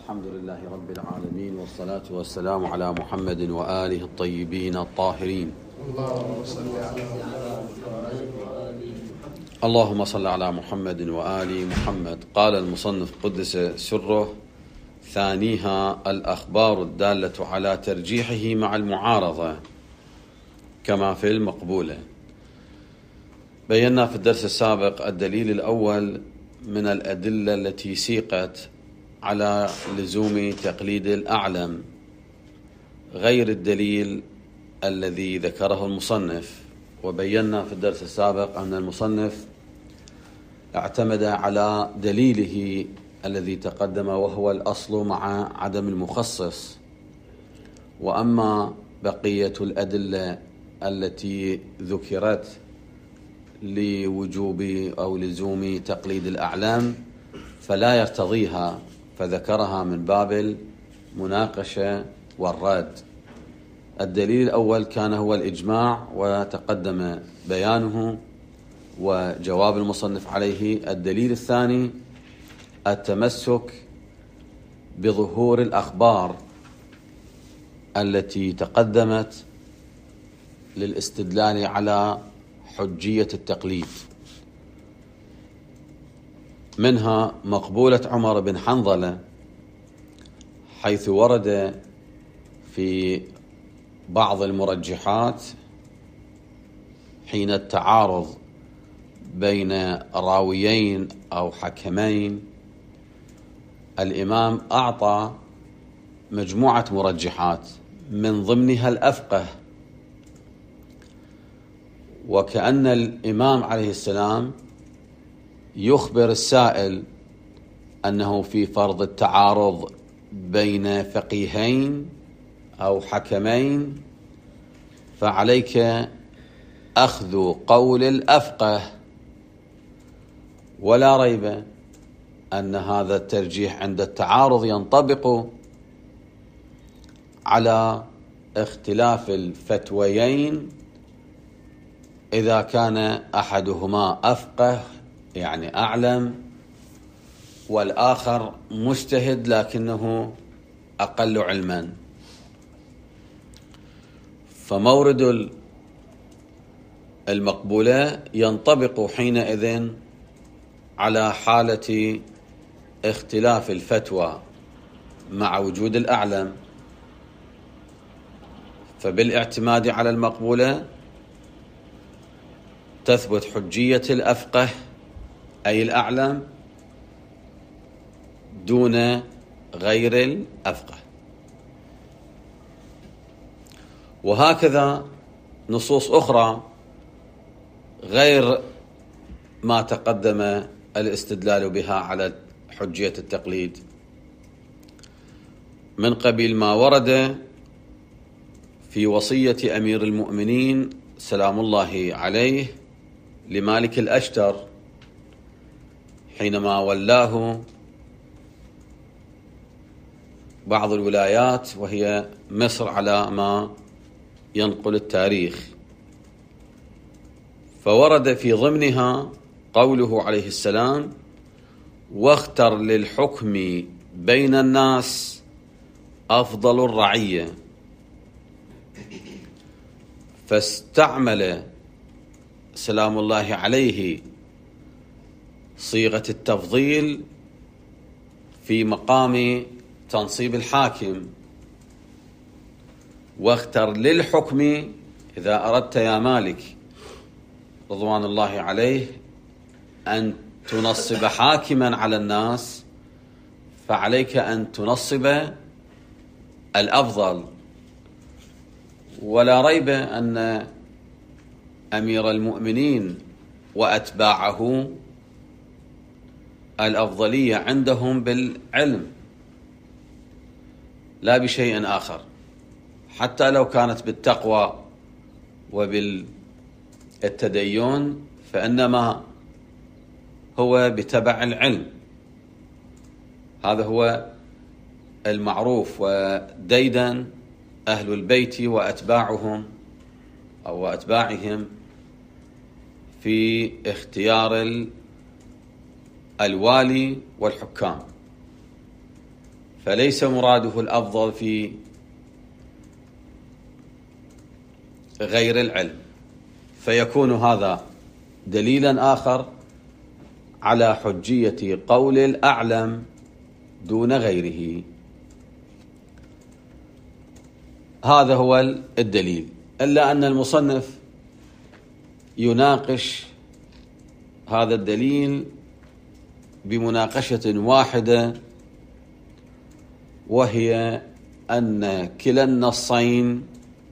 الحمد لله رب العالمين، والصلاة والسلام على محمد وآله الطيبين الطاهرين. اللهم صل على محمد وآل محمد. قال المصنف قدس سره: ثانيها الأخبار الدالة على ترجيحه مع المعارضة كما في المقبولة. بينا في الدرس السابق الدليل الأول من الأدلة التي سيقت على لزوم تقليد الأعلم غير الدليل الذي ذكره المصنف. وبينا في الدرس السابق أن المصنف اعتمد على دليله الذي تقدم وهو الأصل مع عدم المخصص، وأما بقية الأدلة التي ذكرت لوجوب أو لزوم تقليد الأعلام فلا يرتضيها، فذكرها من باب المناقشة والرد. الدليل الأول كان هو الإجماع، وتقدم بيانه وجواب المصنف عليه. الدليل الثاني التمسك بظهور الأخبار التي تقدمت للاستدلال على حجية التقليد، منها مقبولة عمر بن حنظلة، حيث ورد في بعض المرجحات حين التعارض بين راويين أو حكمين، الإمام أعطى مجموعة مرجحات من ضمنها الأفقه، وكأن الإمام عليه السلام يخبر السائل أنه في فرض التعارض بين فقيهين أو حكمين فعليك أخذ قول الأفقه، ولا ريب أن هذا الترجيح عند التعارض ينطبق على اختلاف الفتويين إذا كان أحدهما أفقه يعني أعلم، والآخر مجتهد لكنه أقل علما. فمورد المقبولة ينطبق حينئذ على حالة اختلاف الفتوى مع وجود الأعلم، فبالاعتماد على المقبولة تثبت حجية الأفقه أي الأعلم دون غير الأفقه. وهكذا نصوص أخرى غير ما تقدم الاستدلال بها على حجية التقليد، من قبيل ما ورد في وصية أمير المؤمنين سلام الله عليه لمالك الأشتر حينما ولاه بعض الولايات وهي مصر على ما ينقل التاريخ، فورد في ضمنها قوله عليه السلام: واختر للحكم بين الناس أفضل الرعية، فاستعمل سلام الله عليه صيغة التفضيل في مقام تنصيب الحاكم. واختر للحكم، إذا أردت يا مالك رضوان الله عليه أن تنصب حاكما على الناس فعليك أن تنصب الأفضل. ولا ريب أن أمير المؤمنين وأتباعه الأفضلية عندهم بالعلم لا بشيء آخر، حتى لو كانت بالتقوى وبالتدين فإنما هو بتبع العلم. هذا هو المعروف، وديدا أهل البيت وأتباعهم أو أتباعهم في اختيار الوالي والحكام. فليس مراده الأفضل في غير العلم، فيكون هذا دليلا آخر على حجية قول الأعلم دون غيره. هذا هو الدليل، إلا أن المصنف يناقش هذا الدليل بمناقشة واحدة، وهي أن كلا النصين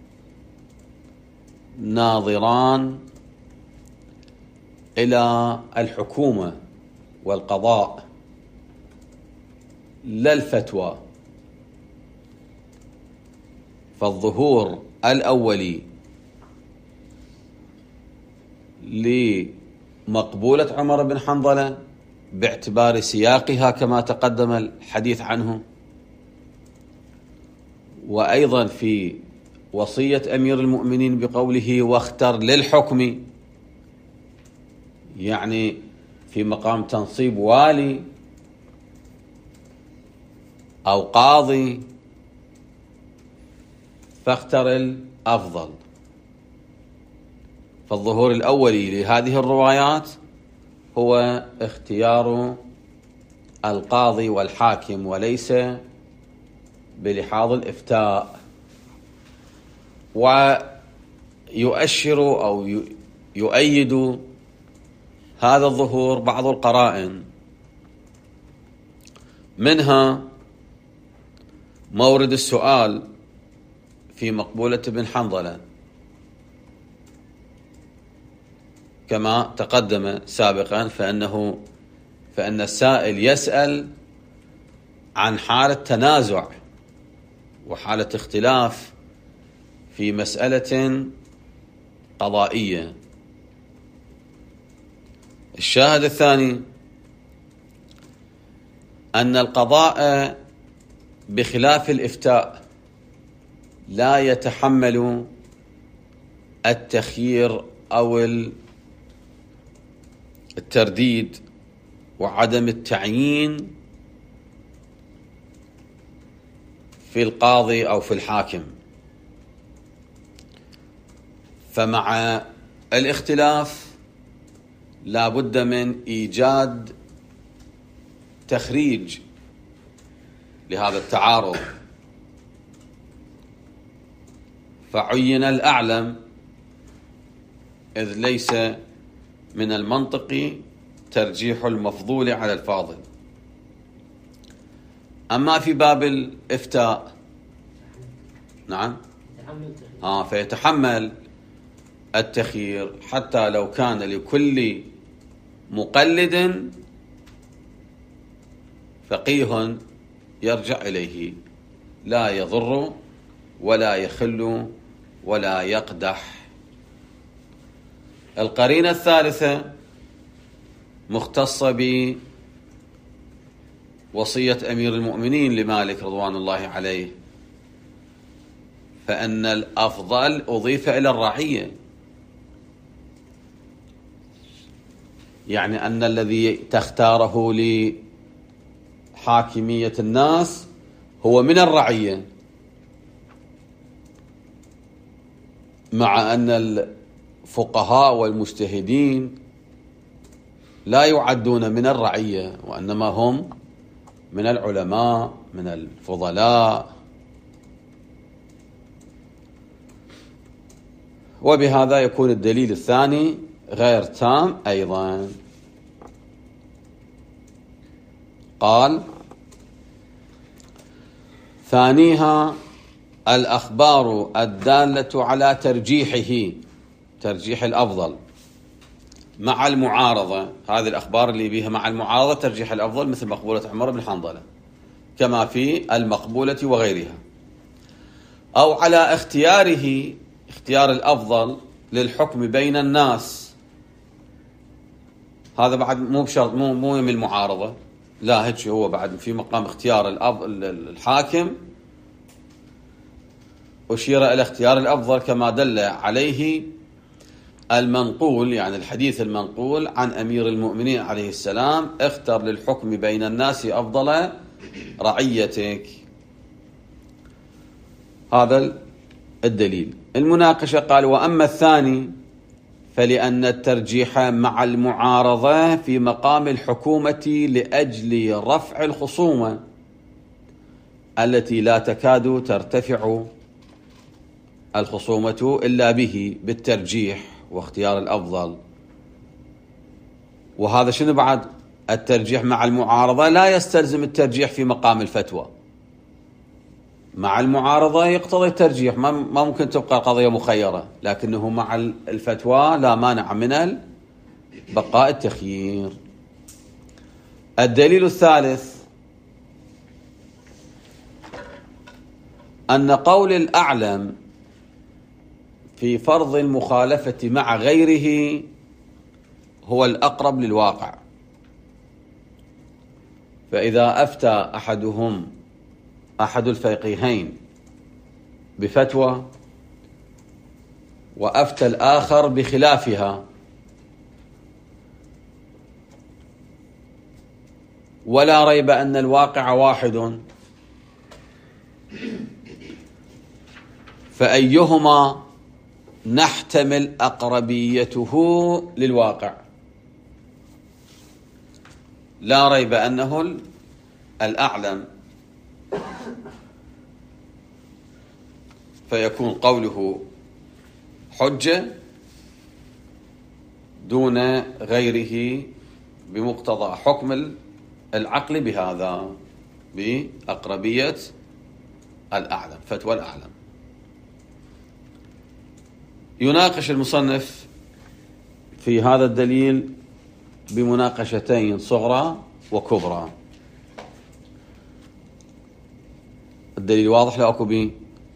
ناظران إلى الحكومة والقضاء لا الفتوى. فالظهور الأولي لمقبولة عمر بن حنظلة باعتبار سياقها كما تقدم الحديث عنه، وأيضا في وصية أمير المؤمنين بقوله واختر للحكم، يعني في مقام تنصيب والي أو قاضي، فاختر الأفضل. فالظهور الأولي لهذه الروايات هو اختيار القاضي والحاكم، وليس بلحاظ الإفتاء. ويؤشر أو يؤيد هذا الظهور بعض القرائن، منها مورد السؤال في مقبولة بن حنظلة كما تقدم سابقا، فإن السائل يسأل عن حالة تنازع وحالة اختلاف في مسألة قضائية. الشاهد الثاني أن القضاء بخلاف الإفتاء لا يتحمل التخيير أو الترديد وعدم التعيين في القاضي أو في الحاكم. فمع الاختلاف لا بد من إيجاد تخريج لهذا التعارض، فعين الأعلم، إذ ليس من المنطق ترجيح المفضول على الفاضل. أما في باب الإفتاء نعم فيتحمل التخيير، حتى لو كان لكل مقلد فقيه يرجع إليه، لا يضر ولا يخل ولا يقدح. القرينة الثالثة مختصة بوصية أمير المؤمنين لمالك رضوان الله عليه، فإن الأفضل أضيف إلى الرعية، يعني أن الذي تختاره لحاكمية الناس هو من الرعية، مع أن الفقهاء والمجتهدين لا يعدون من الرعية، وإنما هم من العلماء من الفضلاء. وبهذا يكون الدليل الثاني غير تام أيضا. قال: ثانيها الأخبار الدالة على ترجيح الأفضل مع المعارضة. هذه الأخبار اللي بيها مع المعارضة ترجيح الأفضل، مثل مقبولة عمر بن حنظلة كما في المقبولة وغيرها، أو على اختيار الأفضل للحكم بين الناس. هذا بعد مو بشرط، مو من المعارضة، لا، هيك هو بعد في مقام اختيار الحاكم أشير إلى اختيار الأفضل كما دل عليه المنقول، يعني الحديث المنقول عن أمير المؤمنين عليه السلام: اختر للحكم بين الناس أفضل رعيتك. هذا الدليل. المناقشة قال: وأما الثاني فلأن الترجيح مع المعارضة في مقام الحكومة لأجل رفع الخصومة التي لا تكاد ترتفع الخصومة إلا به بالترجيح واختيار الأفضل. وهذا شنو بعد؟ الترجيح مع المعارضة لا يستلزم الترجيح في مقام الفتوى. مع المعارضة يقتضي الترجيح، ما ممكن تبقى القضية مخيرة، لكنه مع الفتوى لا مانع من بقاء التخيير. الدليل الثالث أن قول الأعلم في فرض المخالفة مع غيره هو الأقرب للواقع. فإذا أفتى أحد الفقيهين بفتوى وأفتى الآخر بخلافها، ولا ريب أن الواقع واحد، فأيهما نحتمل أقربيته للواقع؟ لا ريب أنه الأعلم، فيكون قوله حجة دون غيره بمقتضى حكم العقل بهذا، بأقربية الأعلم، فتوى الأعلم. يناقش المصنف في هذا الدليل بمناقشتين صغرى وكبرى. الدليل واضح لا أكو به؟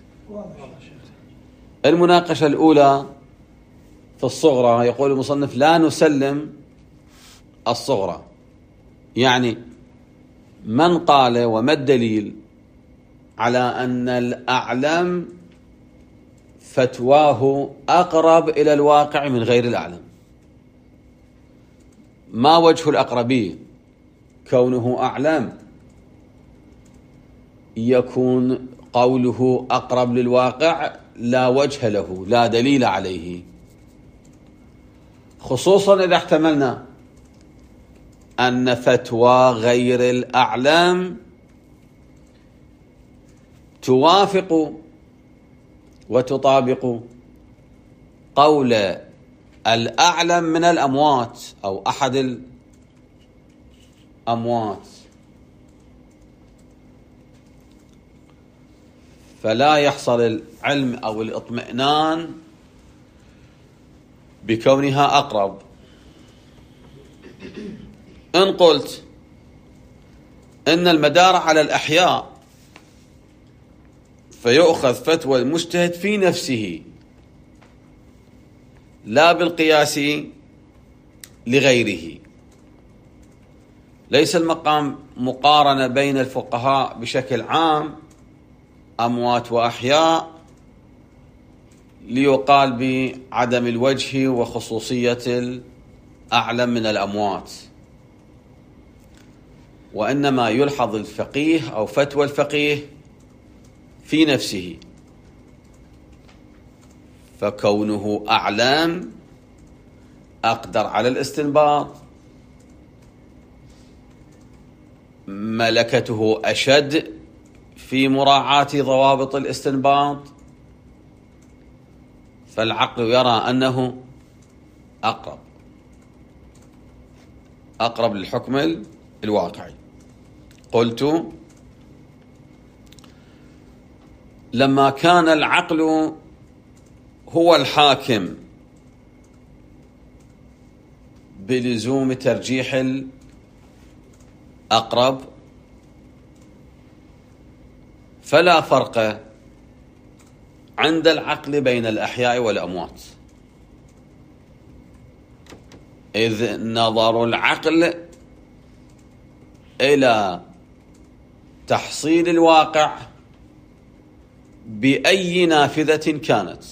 المناقشة الأولى في الصغرى يقول المصنف: لا نسلم الصغرى. يعني من قال وما الدليل على أن الأعلم فتواه أقرب إلى الواقع من غير الأعلم؟ ما وجه الأقربية؟ كونه أعلم يكون قوله أقرب للواقع لا وجه له، لا دليل عليه، خصوصا إذا احتملنا أن فتوى غير الأعلم توافق وتطابق قول الأعلم من الأموات أو أحد الأموات، فلا يحصل العلم أو الاطمئنان بكونها أقرب. إن قلت إن المدار على الأحياء فيؤخذ فتوى المجتهد في نفسه لا بالقياس لغيره. ليس المقام مقارنة بين الفقهاء بشكل عام أموات وأحياء ليقال بعدم الوجه وخصوصية الأعلم من الأموات، وإنما يلحظ الفقيه أو فتوى الفقيه في نفسه، فكونه أعلم أقدر على الاستنباط، ملكته أشد في مراعاة ضوابط الاستنباط، فالعقل يرى أنه أقرب للحكم الواقعي. قلت: لما كان العقل هو الحاكم بلزوم ترجيح الأقرب، فلا فرق عند العقل بين الأحياء والأموات، إذ نظر العقل إلى تحصيل الواقع بأي نافذة كانت.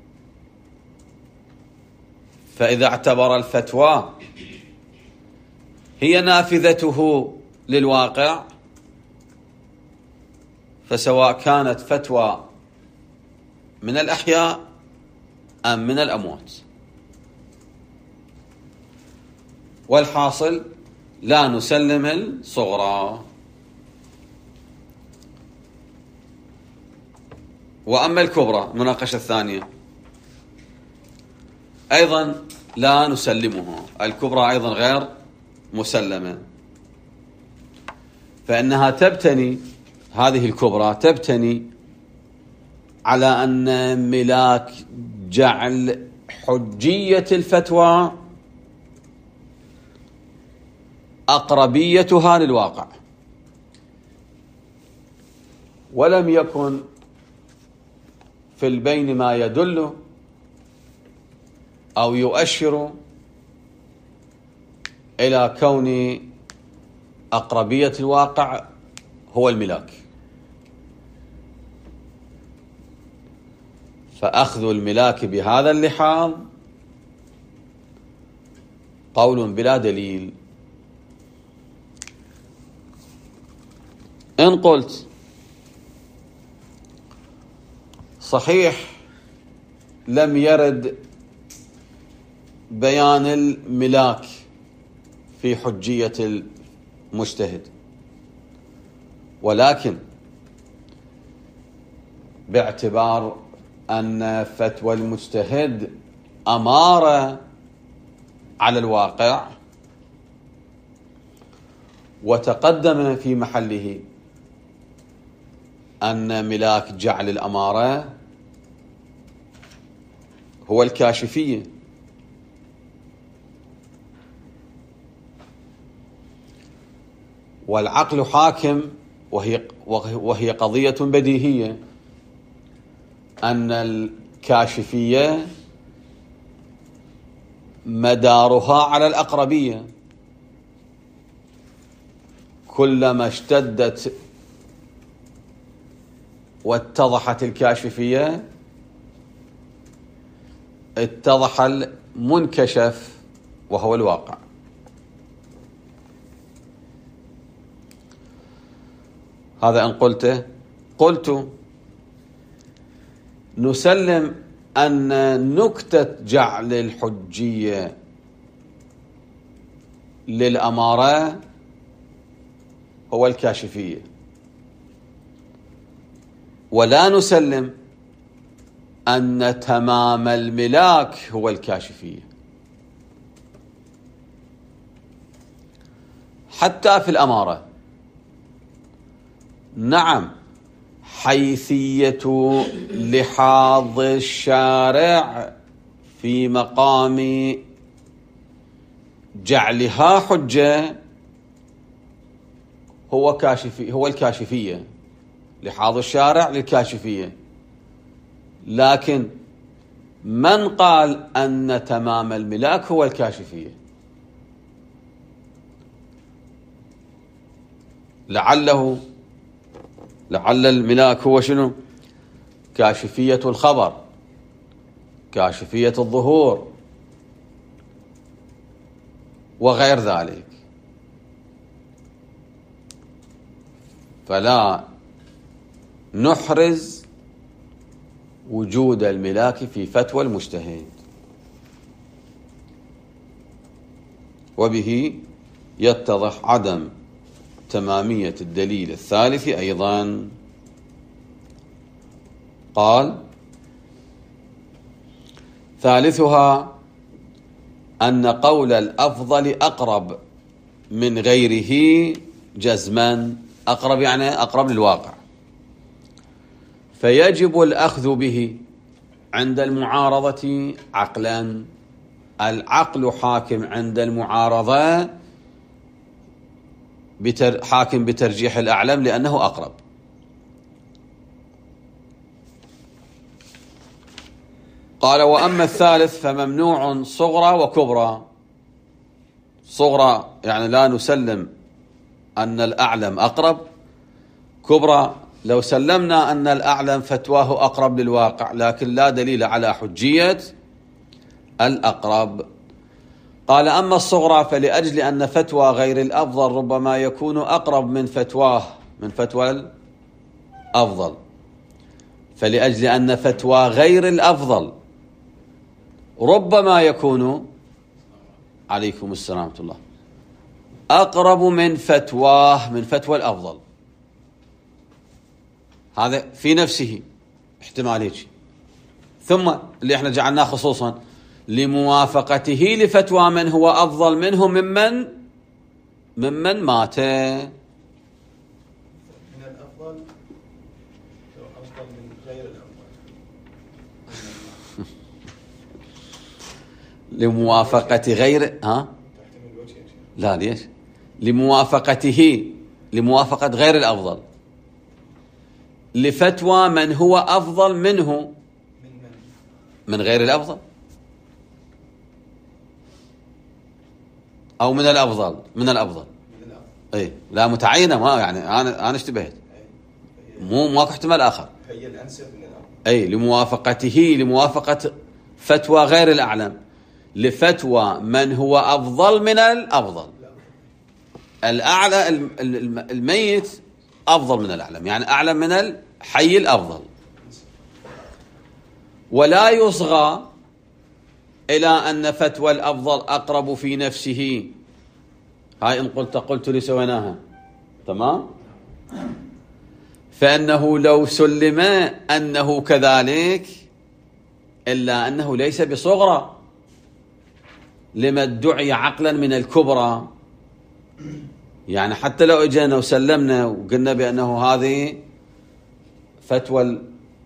فإذا اعتبر الفتوى هي نافذته للواقع فسواء كانت فتوى من الأحياء أم من الأموات. والحاصل لا نسلم الصغرى. وأما الكبرى المناقشة الثانية أيضا لا نسلمها. الكبرى أيضا غير مسلمة، فإنها تبتني، هذه الكبرى تبتني على أن ملاك جعل حجية الفتوى أقربيتها للواقع، ولم يكن في البين ما يدل أو يؤشر إلى كون أقربية الواقع هو الملاك. فأخذ الملاك بهذا اللحاظ قول بلا دليل. إن قلت صحيح لم يرد بيان الملاك في حجية المجتهد، ولكن باعتبار أن فتوى المجتهد أمارة على الواقع، وتقدم في محله أن ملاك جعل الأمارة هو الكاشفية، والعقل حاكم، وهي قضية بديهية أن الكاشفية مدارها على الأقربية. كلما اشتدت واتضحت الكاشفية اتضح المنكشف وهو الواقع. هذا أن قلت نسلم أن نكتة جعل الحجية للأمارة هو الكاشفية، ولا نسلم أن تمام الملاك هو الكاشفية. حتى في الأمارة نعم حيثية لحاظ الشارع في مقام جعلها حجة هو الكاشفية، لحاظ الشارع للكاشفية. لكن من قال أن تمام الملاك هو الكاشفية؟ لعل الملاك هو شنو؟ كاشفية الخبر، كاشفية الظهور، وغير ذلك. فلا نحرز وجود الملاك في فتوى المجتهد. وبه يتضح عدم تمامية الدليل الثالث أيضا. قال: ثالثها أن قول الأفضل أقرب من غيره جزما. أقرب يعني أقرب للواقع، فيجب الأخذ به عند المعارضة عقلا. العقل حاكم عند المعارضة، حاكم بترجيح الأعلم لأنه أقرب. قال: وأما الثالث فممنوع صغرى وكبرى. صغرى يعني لا نسلم أن الأعلم أقرب. كبرى لو سلمنا أن الأعلم فتواه أقرب للواقع، لكن لا دليل على حجية الأقرب. قال: أما الصغرى فلأجل أن فتوى غير الأفضل ربما يكون أقرب من فتواه، من فتوى أفضل، فلأجل أن فتوى غير الأفضل ربما يكون، عليكم السلام ورحمة الله، أقرب من فتوى الأفضل. هذا في نفسه احتمال هيك. ثم اللي احنا جعلناه خصوصا لموافقته لفتوى من هو أفضل منه ممن مات. من الأفضل أو أفضل من غير الأفضل. لموافقة غير لا ليش؟ لموافقة غير الأفضل لفتوى من هو أفضل منه من غير الأفضل أو من الأفضل أي لا متعينة، ما يعني أنا اشتبهت، ماكو احتمال آخر، هي الأنسب من الأفضل. أي لموافقة فتوى غير الأعلم لفتوى من هو أفضل من الأفضل. الأعلى الميت أفضل من الأعلم، يعني أعلم من الحي الأفضل. ولا يصغى إلى أن فتوى الأفضل أقرب في نفسه. هاي إن قلت لي سويناها تمام. فإنه لو سلم أنه كذلك إلا أنه ليس بصغرى لما ادعي عقلا من الكبرى. يعني حتى لو اجينا وسلمنا وقلنا بأنه هذه فتوى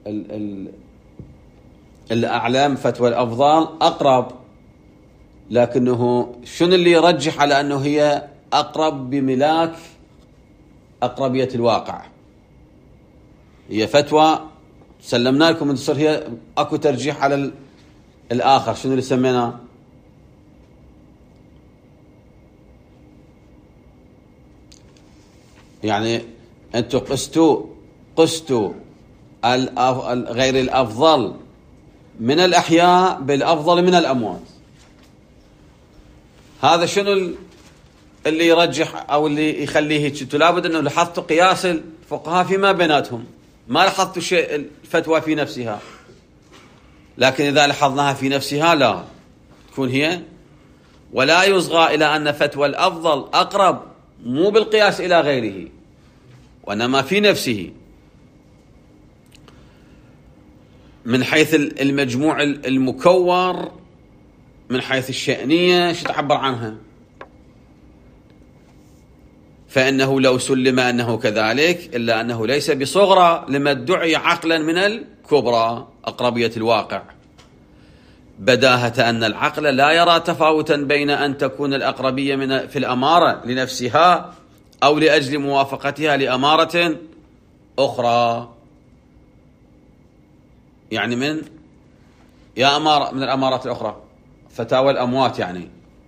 الأعلام، فتوى الأفضل أقرب، لكنه شنو اللي يرجح على أنه هي أقرب بملاك أقربية الواقع؟ هي فتوى سلمنا لكم ان تصير هي اكو ترجيح على الآخر. شنو اللي سميناه؟ يعني أنتم قستوا غير الأفضل من الأحياء بالأفضل من الأموات. هذا شنو اللي يرجح أو اللي يخليه هيك؟ لابد أنه لاحظتوا قياس الفقهاء فيما بيناتهم، ما لاحظتوا شيء الفتوى في نفسها، لكن إذا لاحظناها في نفسها لا تكون هي. ولا يصغى إلى أن فتوى الأفضل أقرب، مو بالقياس إلى غيره وإنما في نفسه، من حيث المجموع المكور، من حيث الشأنية شو تعبر عنها. فإنه لو سلم أنه كذلك إلا أنه ليس بصغرى لما ادعي عقلا من الكبرى أقربية الواقع، بداهة أن العقل لا يرى تفاوتا بين أن تكون الأقربية في الأمارة لنفسها أو لأجل موافقتها لأمارة أخرى. يعني من الأمارات الأخرى فتاوى الأموات، يعني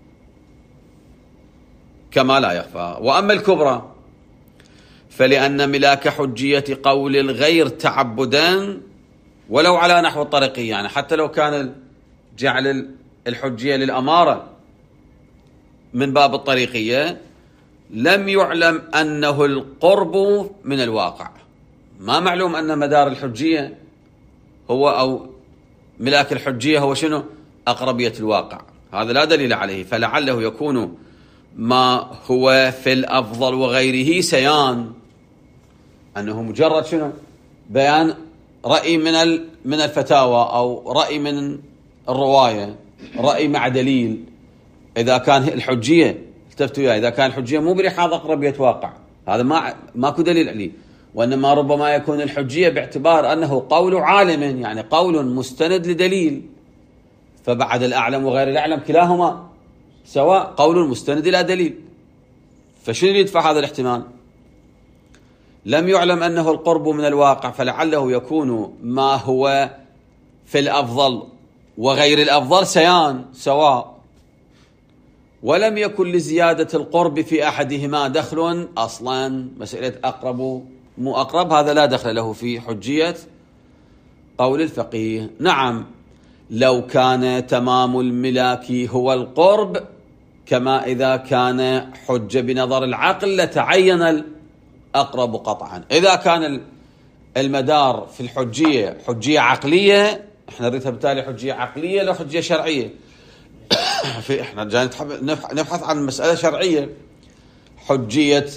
كما لا يخفى. وأما الكبرى فلأن ملاك حجية قول الغير تعبدا ولو على نحو الطريقي، يعني حتى لو كان جعل الحجية للأمارة من باب الطريقية، لم يعلم أنه القرب من الواقع. ما معلوم أن مدار الحجية هو أو ملاك الحجية هو شنو؟ أقربية الواقع. هذا لا دليل عليه. فلعله يكون ما هو في الأفضل وغيره سيان، أنه مجرد شنو؟ بيان رأي من الفتاوى أو رأي من الرواية، رأي مع دليل. إذا كان الحجية التفتوا إياه، إذا كان الحجية مو برحاض أقربية واقع، هذا ماكو دليل عليه. وإنما ربما يكون الحجية باعتبار أنه قول عالم، يعني قول مستند لدليل، فبعد الأعلم وغير الأعلم كلاهما سواء قول مستند إلى دليل. فشنو اللي يدفع هذا الاحتمال؟ لم يعلم أنه القرب من الواقع، فلعله يكون ما هو في الأفضل وغير الأفضل سيان سواء، ولم يكن لزيادة القرب في أحدهما دخل أصلا. مسألة أقرب مو أقرب هذا لا دخل له في حجية قول الفقيه. نعم لو كان تمام الملاك هو القرب، كما إذا كان حجة بنظر العقل لتعين الأقرب قطعا. إذا كان المدار في الحجية حجية عقلية، احنا نريدها بالتالي حجية عقلية لو حجية شرعية. احنا جاي نبحث عن مسألة شرعية. حجية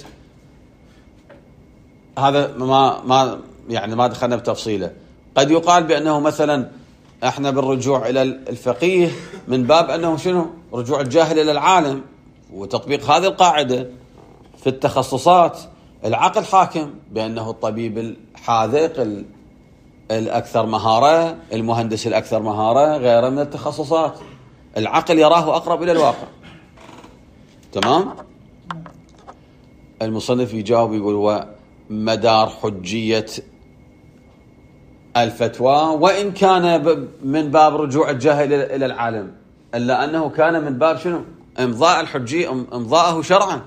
هذا ما دخلنا بتفصيله. قد يقال بأنه مثلا احنا بالرجوع إلى الفقيه من باب أنه شنو؟ رجوع الجاهل إلى العالم، وتطبيق هذه القاعدة في التخصصات. العقل حاكم بأنه الطبيب الحاذق الأكثر مهارة، المهندس الأكثر مهارة، غيره من التخصصات. العقل يراه أقرب إلى الواقع. تمام؟ المصنف يجاوب يقول ومدار حجية الفتوى وإن كان من باب رجوع الجاهل إلى العالم، إلا أنه كان من باب شنو؟ إمضاء الحجية، إمضاءه شرعا.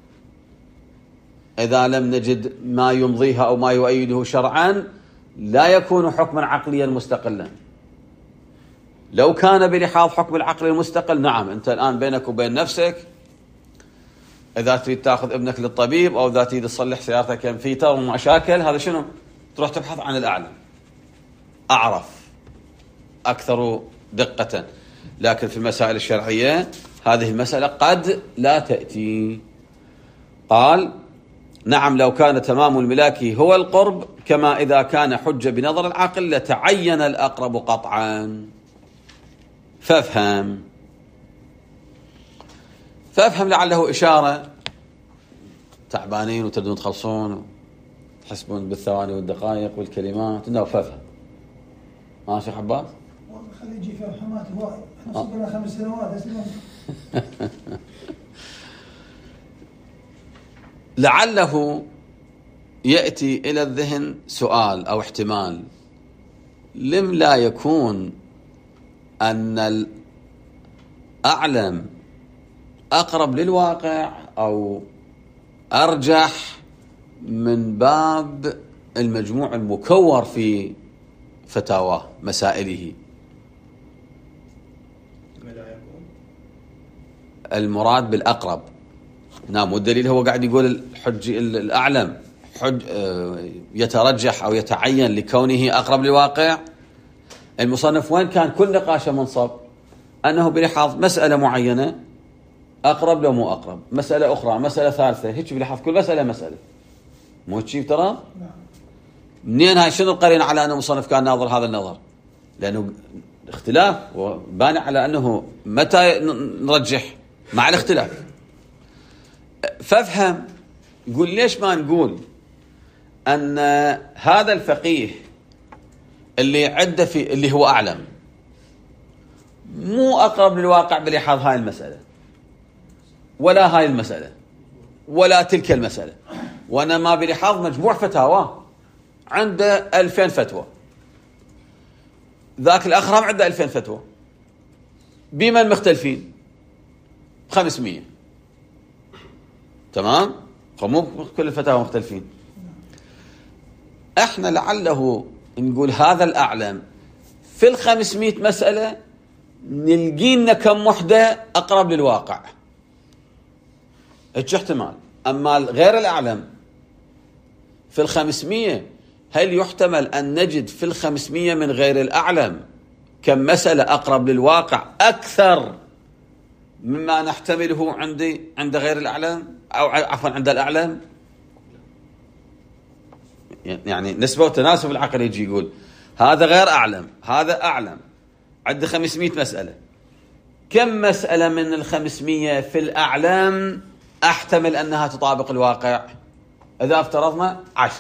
إذا لم نجد ما يمضيها أو ما يؤيده شرعا لا يكون حكما عقليا مستقلا. لو كان بلحاظ حكم العقل المستقل، نعم، أنت الآن بينك وبين نفسك إذا تريد تأخذ ابنك للطبيب أو إذا تريد تصلح سيارتك كمفيتر ومشاكل، هذا شنو؟ تروح تبحث عن الأعلى، أعرف، أكثر دقة. لكن في المسائل الشرعية هذه المسألة قد لا تأتي. قال نعم لو كان تمام الملاك هو القرب، كما إذا كان حجة بنظر العقل لتعين الأقرب قطعا. فافهم لعله إشارة. تعبانين وتبدون تخلصون وتحسبون بالثواني والدقائق والكلمات. إنه فافهم. ماشي حبات؟ والله خلي يجي فيها حمات هواي. احنا صبرنا 5 سنوات أسلم. لعله يأتي إلى الذهن سؤال أو احتمال: لم لا يكون أن الأعلم أقرب للواقع أو أرجح من باب المجموع المكور في فتاواه مسائله؟ المراد بالأقرب، نعم، والدليل هو قاعد يقول الأعلم يترجح أو يتعين لكونه أقرب للواقع. المصنف وين كان كل نقاشه منصب أنه بلحاظ مسألة معينة أقرب لو مو أقرب، مسألة أخرى، مسألة ثالثة، هيك بلحاظ كل مسألة مو تشيف ترى. منين هاي؟ شنو القرينة على أن المصنف كان ناظر هذا النظر؟ لأنه اختلاف وبانع على أنه متى نرجح مع الاختلاف. فافهم. يقول ليش ما نقول أن هذا الفقيه اللي عده في اللي هو أعلم مو أقرب للواقع بلحاظ هاي المسألة ولا هاي المسألة ولا تلك المسألة، وإنما بلحاظ مجموع فتاوى عنده 2000 فتوى، ذاك الأخرم عنده 2000 فتوى، بمن مختلفين؟ 500. تمام؟ فمو كل الفتاوى مختلفين. احنا لعله نقول هذا الأعلم في 500 مسألة نلقينا كم وحدة أقرب للواقع، هيك احتمال. أما غير الأعلم في 500 هل يحتمل أن نجد في 500 من غير الأعلم كم مسألة أقرب للواقع أكثر مما نحتمله عند غير الأعلم، أو عفوا عند الأعلم؟ يعني نسبة وتناسب العقل يجي يقول هذا غير أعلم، هذا أعلم، عند 500 مسألة، كم مسألة من 500 في الأعلام أحتمل أنها تطابق الواقع؟ إذا افترضنا 10.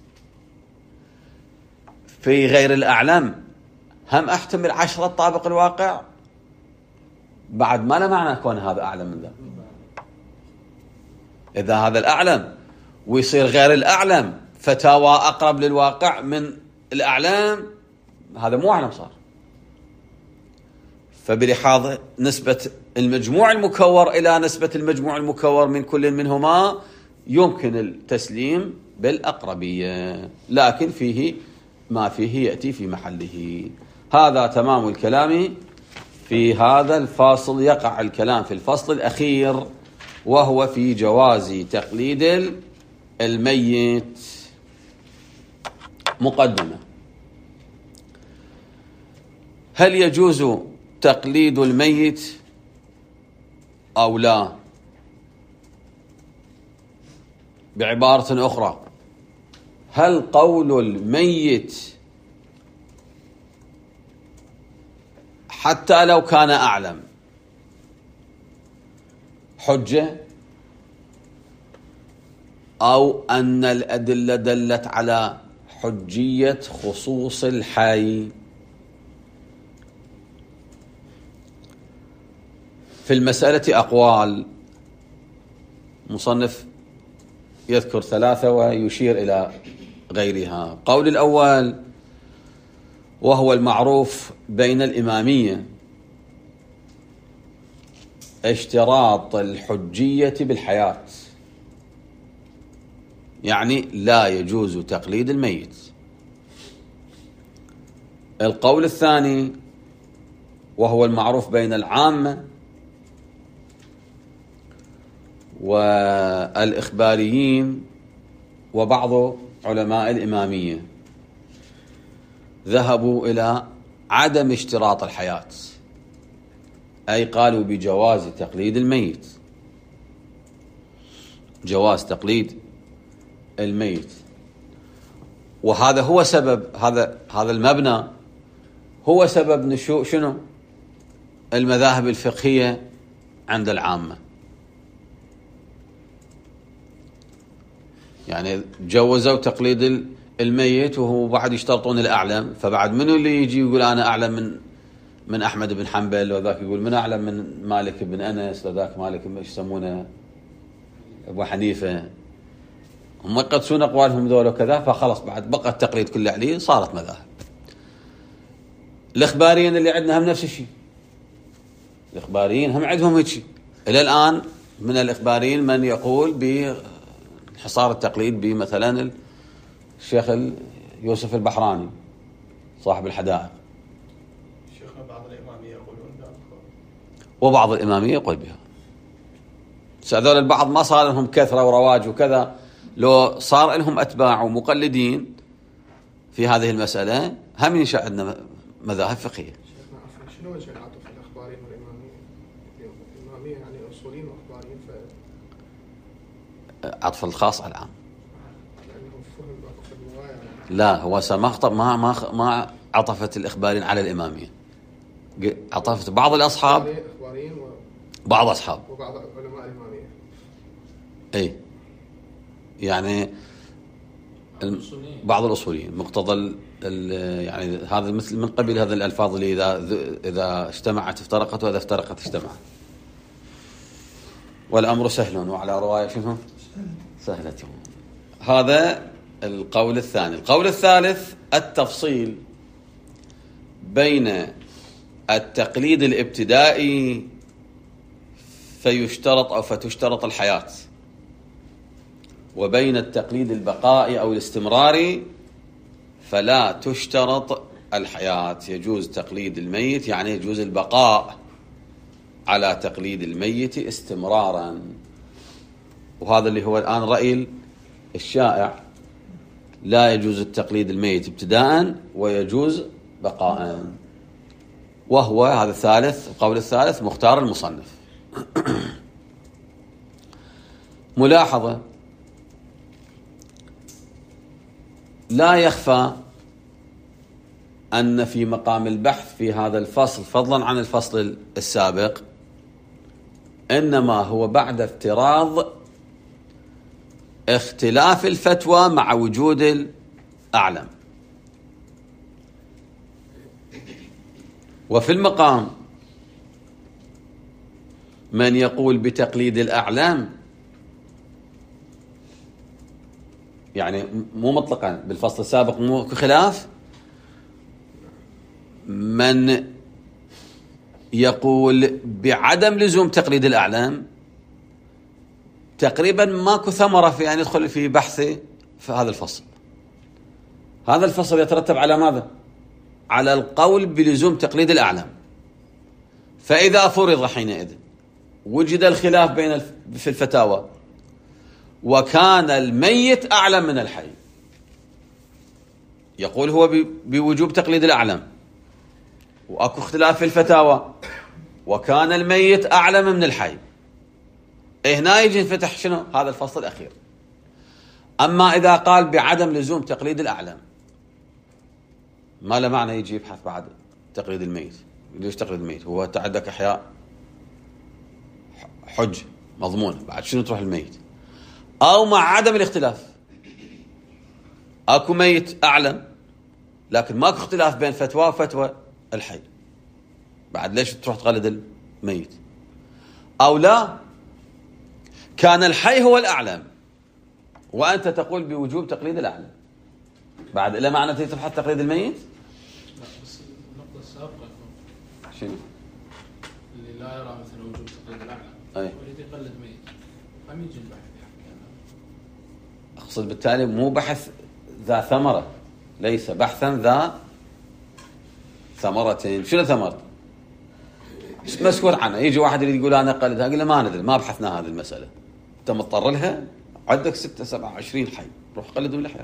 في غير الأعلام هم أحتمل 10 تطابق الواقع؟ بعد ما له معنى كون هذا أعلم من ذا. إذا هذا الأعلم ويصير غير الأعلم فتاوى أقرب للواقع من الأعلام، هذا مو أعلم صار. فبلحاظ نسبة المجموع المكور إلى نسبة المجموع المكور من كل منهما يمكن التسليم بالأقربية، لكن فيه ما فيه يأتي في محله. هذا تمام الكلام في هذا الفاصل. يقع الكلام في الفصل الأخير وهو في جواز تقليد الميت. مقدمة. هل يجوز تقليد الميت أو لا؟ بعبارة أخرى، هل قول الميت حتى لو كان أعلم حجة، أو أن الأدلة دلت على حجية خصوص الحي؟ في المسألة أقوال، مصنف يذكر 3 ويشير إلى غيرها. قول الأول وهو المعروف بين الإمامية اشتراط الحجية بالحياة، يعني لا يجوز تقليد الميت. القول الثاني وهو المعروف بين العامة والإخباريين وبعض علماء الإمامية ذهبوا إلى عدم اشتراط الحياة، أي قالوا بجواز تقليد الميت، جواز تقليد الميت. وهذا هو سبب هذا المبنى هو سبب نشوء شنو؟ المذاهب الفقهية عند العامة. يعني جوزوا تقليد الميت وهو بعد يشترطون الأعلم، فبعد منو اللي يجي يقول أنا أعلم من أحمد بن حنبل، وذاك يقول من أعلم من مالك بن أنس، وذاك مالك ايش يسمونه أبو حنيفة. هم يقدسون أقوالهم ذول وكذا، فخلص بعد بقى التقليد كله عليه، صارت مذاهب. الإخباريين اللي عندنا هم نفس الشيء، الإخباريين هم عندهم هيك شيء. إلى الآن من الإخباريين من يقول بحصار التقليد بمثلا الشيخ يوسف البحراني صاحب الحدائق، شيخنا بعض الإمامية يقولون ذلك، وبعض الإمامية يقول بها. هذول البعض ما صار لهم كثرة ورواج وكذا، لو صار لهم أتباع ومقلدين في هذه المسألة هم ينشأ عندنا مذاهب فقهية. شيخنا عفوا، شنو وجه العطف الأخباريين والإمامية؟ الإمامية يعني أصوليين وأخباريين، عطف الخاص على العام. لأنهم فهم في الرواية. لا، هو ما عطفت الإخباريين على الإمامية، عطفت بعض الأصحاب، إخباريين بعض أصحاب وبعض علماء الإمامية. أي يعني بعض الأصوليين مقتضى يعني هذا مثل من قبل هذا الألفاظ اللي إذا اجتمعت افترقت، وإذا افترقت اجتمعت. والأمر سهل، وعلى رواية شنو سهلة. هذا القول الثاني. القول الثالث التفصيل بين التقليد الابتدائي فيشترط أو فتشترط الحياة، وبين التقليد البقائي أو الاستمراري فلا تشترط الحياة. يجوز تقليد الميت، يعني يجوز البقاء على تقليد الميت استمرارا. وهذا اللي هو الآن رأي الشائع، لا يجوز التقليد الميت ابتداء ويجوز بقاء، وهو هذا الثالث، القول الثالث مختار المصنف. ملاحظة: لا يخفى أن في مقام البحث في هذا الفصل فضلا عن الفصل السابق إنما هو بعد افتراض اختلاف الفتوى مع وجود الأعلم. وفي المقام من يقول بتقليد الأعلام، يعني مو مطلقا، بالفصل السابق مو خلاف، من يقول بعدم لزوم تقليد الأعلام تقريبا ماكو ثمرة في أن يدخل في بحثه في هذا الفصل. هذا الفصل يترتب على ماذا؟ على القول بلزوم تقليد الأعلام. فإذا فرض حينئذ وجد الخلاف في الفتاوى وكان الميت أعلم من الحي، يقول هو بوجوب تقليد الأعلم، وأكو اختلاف في الفتاوى، وكان الميت أعلم من الحي. هنا يجي ينفتح شنو هذا الفصل الأخير. أما إذا قال بعدم لزوم تقليد الأعلم، ما له معنى يجي يبحث بعد تقليد الميت. ليش تقليد الميت؟ هو أنت عندك أحياء حج مضمون، بعد شنو تروح الميت؟ أو مع عدم الاختلاف، أكو ميت أعلم لكن ماكو اختلاف بين فتوى وفتوى الحي، بعد ليش تروح تقلد الميت؟ أو لا، كان الحي هو الأعلم وأنت تقول بوجوب تقليد الأعلم، بعد إلا معنى تبحث تقليد الميت؟ لا بس النقطة السابقة شنو؟ اللي لا يرى مثلا وجوب تقليد الأعلى ويريد يقلد ميت، هم يجي البحث يعني. أقصد بالتالي مو بحث ذا ثمرة، ليس بحثا ذا ثمرتين. شنو ثمرة؟ مسكوت عنه. يجي واحد يريد يقول أنا أقلدها، أقول له ما ندري، ما بحثنا هذه المسألة، أنت مضطر لها، عندك 6 7 20 حي، روح قلدوا الأحياء.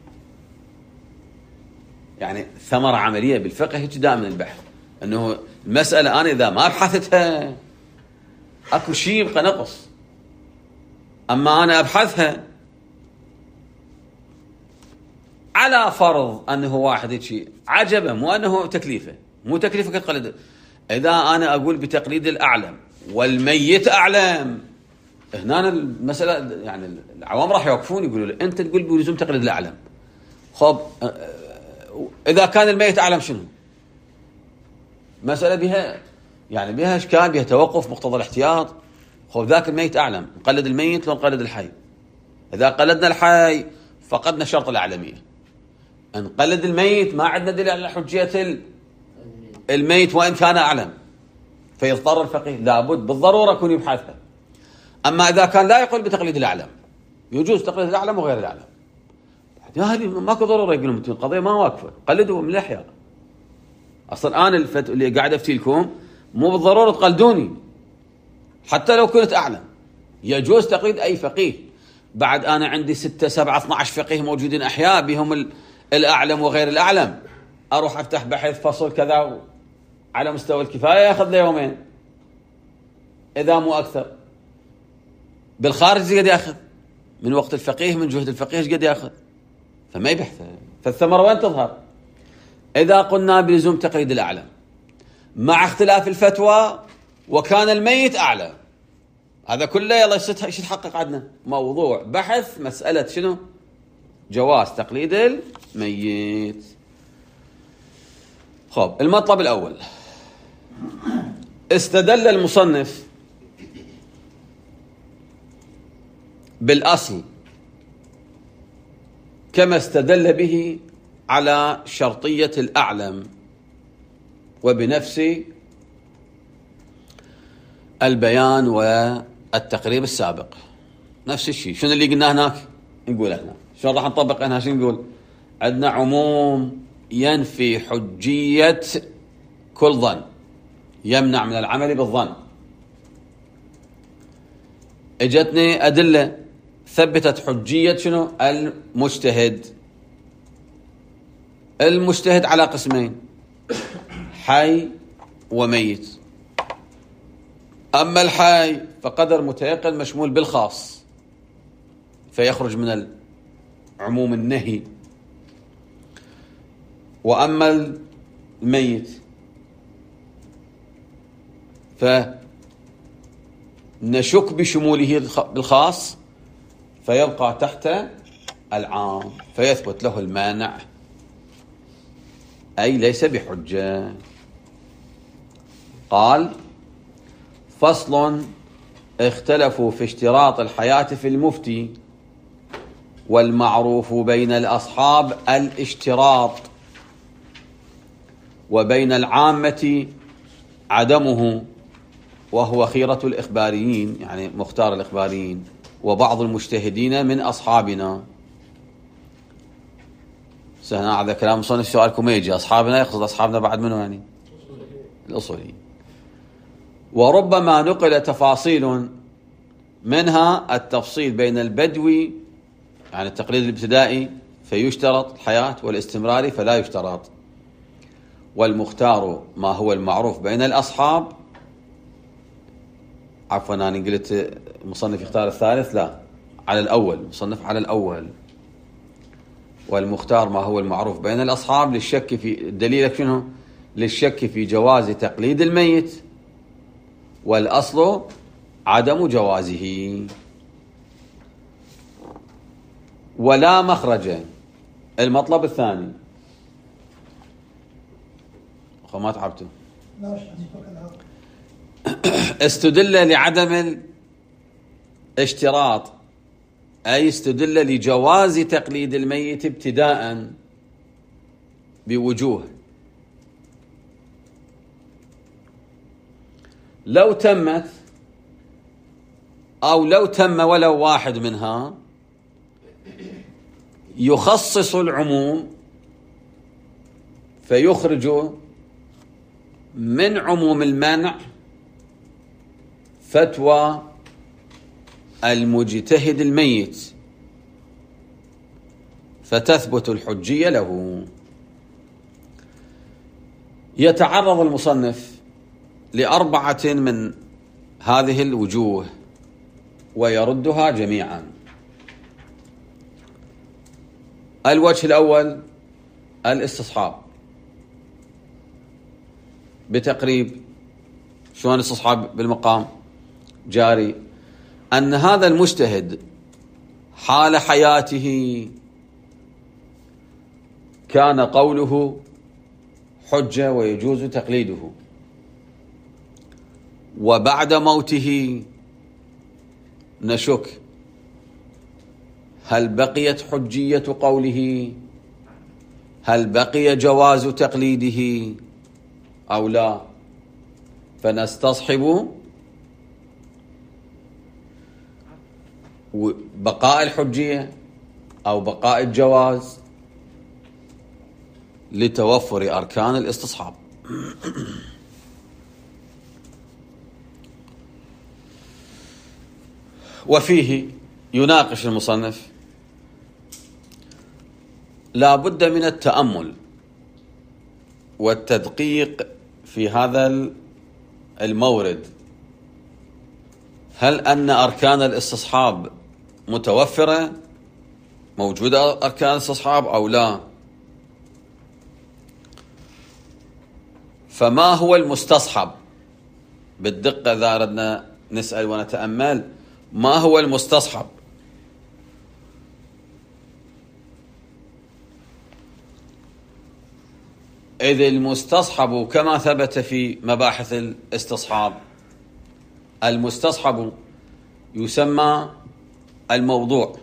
يعني ثمرة عملية بالفقه هيك دائما البحث، أنه المسألة أنا إذا ما بحثتها أكو شيء يبقى نقص، أما أنا أبحثها على فرض أنه واحد هيك عجبه، مو أنه تكليفه، مو تكليفك تقلد. إذا أنا أقول بتقليد الأعلم والميت أعلم، هنا المسألة يعني العوام راح يوقفون يقولوا له أنت تقول بلزوم تقليد الأعلم. خب إذا كان الميت أعلم شنو؟ مسألة بها يعني بها إشكال، بها توقف، مقتضى الاحتياط. خب ذاك الميت أعلم، نقلد الميت لو نقلد الحي؟ إذا قلدنا الحي فقدنا شرط الأعلمية. نقلد الميت ما عندنا دليل على حجية الميت وإن كان أعلم، فيضطر الفقيه لابد بالضرورة يكون يبحثها. أما إذا كان لا يقول بتقليد الأعلم، يجوز تقليد الأعلم وغير الأعلم، هذه ماكو ضرورة يقولون القضية ما واقفة، قلدوا من الأحياء. أصلا أنا اللي قاعد أفتي لكم مو بالضرورة تقلدوني، حتى لو كنت أعلم يجوز تقليد أي فقيه. بعد أنا عندي 6 7 12 فقيه موجودين أحياء بهم الأعلم وغير الأعلم، أروح أفتح بحث فصل كذا على مستوى الكفاية يأخذ لي يومين إذا مو أكثر. بالخارج قد يأخذ من وقت الفقيه، من جهد الفقيه قد يأخذ، فما يبحث. فالثمرة وين تظهر؟ إذا قلنا بلزوم تقليد الأعلم مع اختلاف الفتوى وكان الميت أعلى، هذا كله يلا ايش يتحقق عندنا؟ موضوع بحث مسألة شنو؟ جواز تقليد الميت. خب المطلب الأول، استدل المصنف بالأصل كما استدل به على شرطية الأعلم، وبنفس البيان والتقريب السابق نفس الشيء. شنو اللي قلنا هناك نقول هنا، شلون راح نطبق هنا؟ شنو نقول؟ عندنا عموم ينفي حجية كل ظن، يمنع من العمل بالظن. اجتني أدلة ثبتت حجية شنو؟ المجتهد. المجتهد على قسمين، حي وميت. أما الحي فقدر متيقن مشمول بالخاص فيخرج من عموم النهي، وأما الميت فنشك بشموله بالخاص فيبقى تحت العام فيثبت له المانع، أي ليس بحجة. قال فصل، اختلفوا في اشتراط الحياة في المفتي، والمعروف بين الأصحاب الاشتراط، وبين العامة عدمه، وهو خيرة الإخباريين يعني مختار الإخباريين، وبعض المجتهدين من أصحابنا. سهنا هذا كلام مصنف. سؤالكم يجي أصحابنا يقصد أصحابنا بعد منه يعني الأصولي. وربما نقل تفاصيل منها التفصيل بين البدوي يعني التقليد الابتدائي فيشترط الحياة، والاستمراري فلا يشترط. والمختار ما هو المعروف بين الأصحاب، عفوا أنا قلت المصنف يختار الثالث، لا على الأول، مصنف على الأول. والمختار ما هو المعروف بين الأصحاب للشك في دليلك شنو؟ للشك في جواز تقليد الميت، والأصل عدم جوازه. ولا مخرج. المطلب الثاني، ما تعبتوا، استدل لعدم الاشتراط، أي استدل لجواز تقليد الميت ابتداء بوجوه. لو تمت أو لو تم ولو واحد منها يخصص العموم، فيخرج من عموم المنع فتوى المجتهد الميت، فتثبت الحجية له. يتعرض المصنف لأربعة من هذه الوجوه ويردها جميعا. الوجه الأول الاستصحاب بتقريب. شلون الاستصحاب بالمقام؟ جاري أن هذا المجتهد حال حياته كان قوله حجة ويجوز تقليده، وبعد موته نشك هل بقيت حجية قوله، هل بقي جواز تقليده أو لا، فنستصحب بقاء الحجية أو بقاء الجواز لتوفر أركان الاستصحاب. وفيه يناقش المصنف لا بد من التأمل والتدقيق في هذا المورد، هل أن أركان الاستصحاب متوفرة، موجودة أركان الاستصحاب أو لا؟ فما هو المستصحب بالدقة؟ إذا أردنا نسأل ونتأمل ما هو المستصحب؟ إذ المستصحب كما ثبت في مباحث الاستصحاب، المستصحب يسمى الموضوع،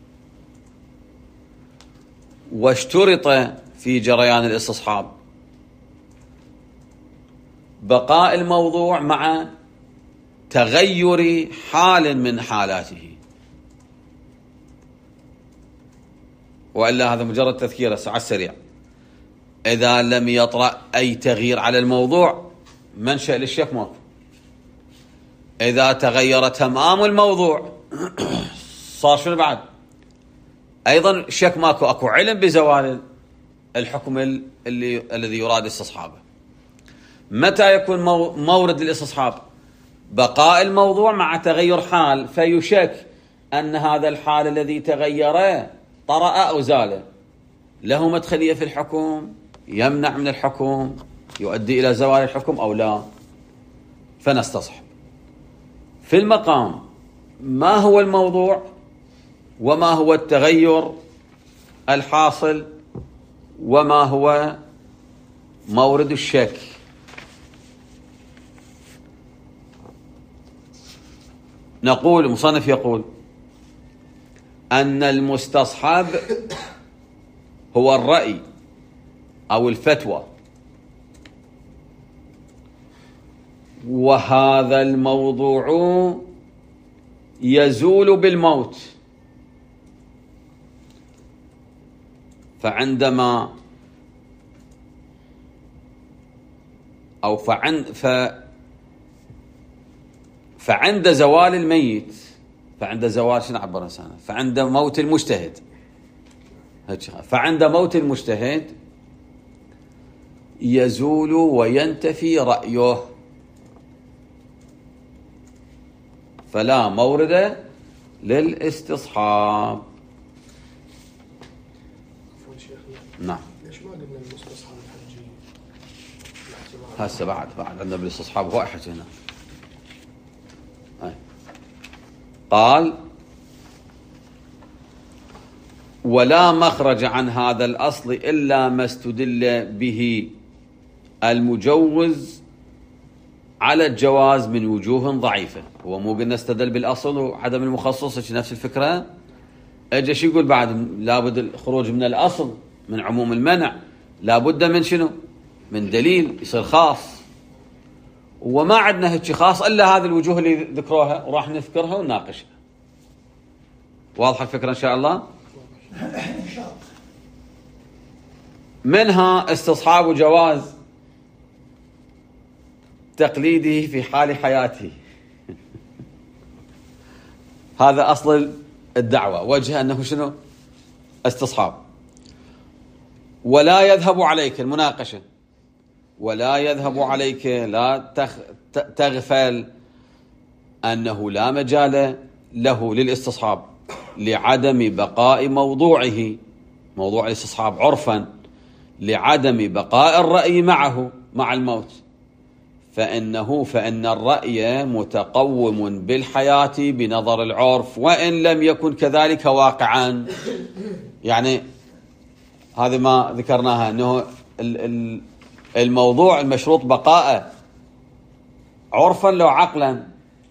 واشترط في جريان الاستصحاب بقاء الموضوع مع تغير حال من حالاته، وإلا هذا مجرد تذكير على السريع. إذا لم يطرأ أي تغيير على الموضوع منشأ للشك ماكو. إذا تغير تمام الموضوع صار شنو بعد؟ أيضا شك ماكو، أكو علم بزوال الحكم الذي يراد استصحابه. متى يكون مورد الاستصحاب؟ بقاء الموضوع مع تغير حال، فيشك أن هذا الحال الذي تغير طرأ أو زال، له مدخلية في الحكم، يمنع من الحكم، يؤدي إلى زوال الحكم أو لا، فنستصحب. في المقام ما هو الموضوع وما هو التغير الحاصل وما هو مورد الشك. نقول المصنف يقول أن المستصحب هو الرأي أو الفتوى، وهذا الموضوع يزول بالموت، فعندما أو فعند زوال الميت، فعند زوال شنو عبر إنسان، فعند موت المجتهد فعند موت المجتهد يزول وينتفي رأيه، فلا مورد للاستصحاب. عفوا شيخنا، نعم. ليش ما قلنا المستصحب الحجي؟ هسه بعد عندنا بالاستصحاب هو أحد هنا. قال: ولا مخرج عن هذا الأصل إلا ما استدل به المجوز على الجواز من وجوه ضعيفة. هو مو قلنا استدل بالأصل وعدم المخصص نفس الفكرة؟ أجا شو يقول بعد؟ لابد الخروج من الأصل من عموم المنع، لابد من شنو؟ من دليل يصير خاص، وما عندنا هيك خاص إلا هذه الوجوه اللي ذكروها وراح نذكرها ونناقشها. واضحة الفكرة إن شاء الله؟ منها استصحاب جواز تقليده في حال حياته. هذا أصل الدعوة، وجه أنه شنو؟ استصحاب. ولا يذهب عليك المناقشة، ولا يذهب عليك، لا تغفل أنه لا مجال له للاستصحاب لعدم بقاء موضوعه، موضوع الاستصحاب عرفا، لعدم بقاء الرأي معه مع الموت، فإن الرأي متقوم بالحياة بنظر العرف وإن لم يكن كذلك واقعا. يعني هذا ما ذكرناها، أنه الموضوع المشروط بقاءه عرفا لو عقلا،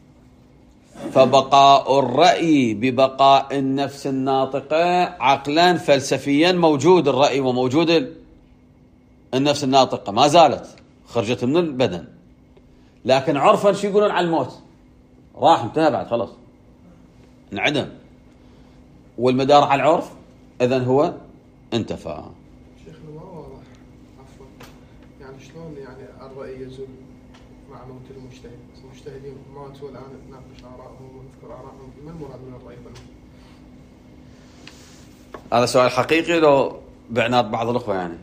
فبقاء الرأي ببقاء النفس الناطقة عقلا فلسفيا موجود الرأي وموجود النفس الناطقة، ما زالت خرجت من البدن، لكن عرفا شو يقولون عن الموت؟ راح انتهى بعد خلاص انعدم، والمدار على العرف إذن هو انتفى. شيخنا ما واضح، عفوا، يعني شلون يعني الرأي يزول مع موت المجتهد؟ المجتهدين ماتوا الآن نناقش آرائهم ونذكر آرائهم، ما المراد من الرأي هنا؟ هذا سؤال حقيقي لو بعناد بعض الأخوة يعني.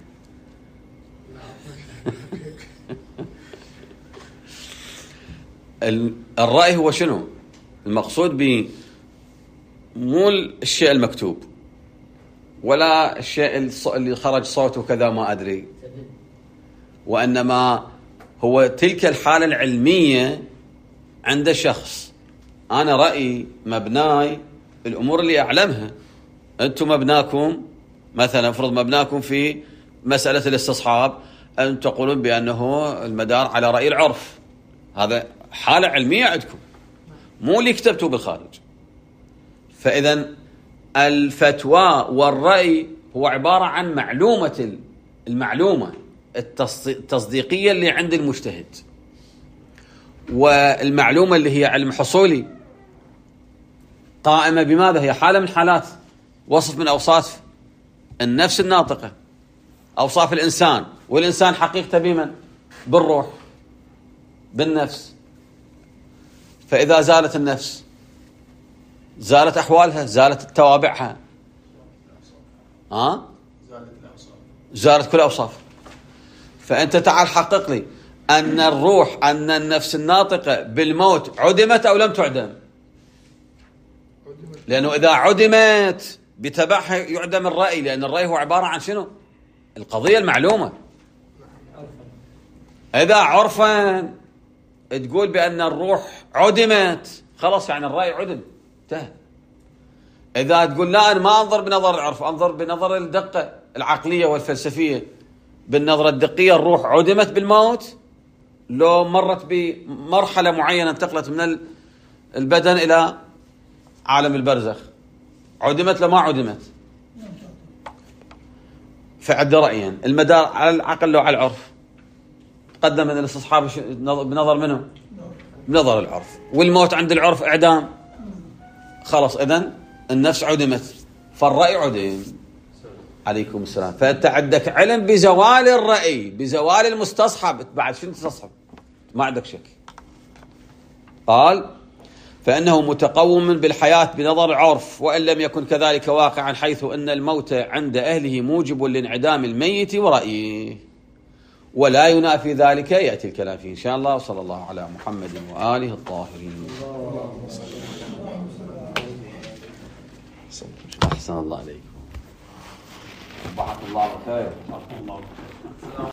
الرأي هو شنو؟ المقصود به مو الشيء المكتوب ولا الشيء اللي خرج صوته كذا ما أدري، وإنما هو تلك الحالة العلمية عند شخص. أنا رأيي مبناي الأمور اللي أعلمها، أنتم مبناكم مثلا افرض مبناكم في مسألة الاستصحاب أن تقولون بأنه المدار على رأي العرف، هذا حالة علمية عندكم مو اللي كتبتوه بالخارج. فإذا الفتوى والرأي هو عبارة عن المعلومة التصديقية اللي عند المجتهد، والمعلومة اللي هي علم حصولي قائمة بماذا؟ هي حالة من حالات، وصف من أوصاف النفس الناطقة، أوصاف الإنسان، والإنسان حقيقته بمن؟ بالروح، بالنفس. فإذا زالت النفس زالت أحوالها، زالت توابعها، زالت كل أوصاف. فأنت تعال حقق لي أن الروح، أن النفس الناطقة بالموت عدمت أو لم تعدم؟ لأنه إذا عدمت بتبعها يعدم الرأي، لأن الرأي هو عبارة عن شنو؟ القضية المعلومة. إذا عرفا تقول بأن الروح عدمت، خلاص يعني الرأي عدم، انتهى. إذا تقول لا أنا ما أنظر بنظر العرف، أنظر بنظر الدقة العقلية والفلسفية، بالنظرة الدقية الروح عدمت بالموت، لو مرت بمرحلة معينة انتقلت من البدن إلى عالم البرزخ، عدمت لما عدمت. فعد رأيين، المدار على العقل لو على العرف. قدم من الاستصحاب بنظر منه؟ بنظر العرف. والموت عند العرف إعدام، خلاص إذن النفس عدمت، فالرأي عدم. عليكم السلام. فأنت عندك علم بزوال الرأي، بزوال المستصحب، بعد شنو تستصحب؟ ما عندك شك. قال: فإنه متقوم بالحياة بنظر عرف، وإن لم يكن كذلك واقعا، حيث أن الموت عند أهله موجب لانعدام الميت ورأيه، ولا ينافي ذلك يأتي الكلام فيه إن شاء الله. وصلى الله على محمد وآله الطاهرين. أحسن الله عليكم. الله خير.